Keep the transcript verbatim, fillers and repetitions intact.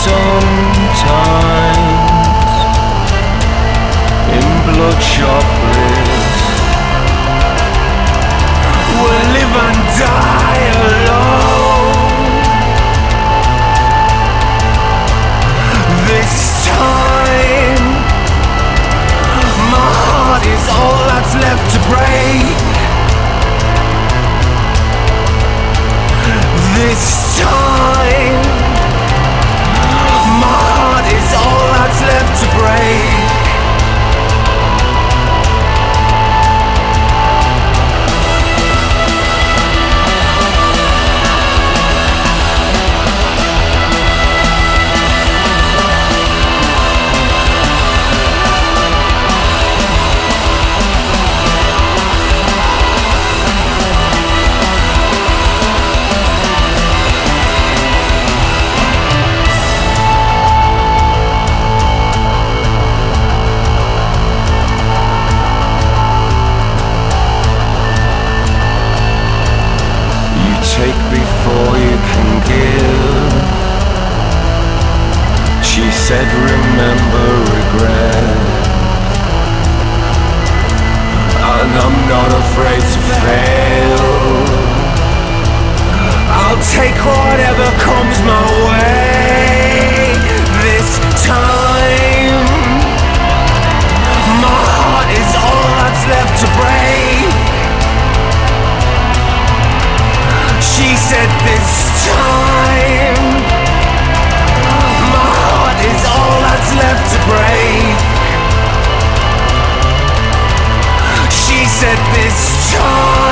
sometimes in bloodshot bliss. We'll live and die alone. This time my heart is all that's left to break. This time my heart is all that's left to break. Take before you can give. She said remember regret. And I'm not afraid to fail. I'll take whatever comes my way. This time my heart is all that's left to break. She said this time my heart is all that's left to break. She said this time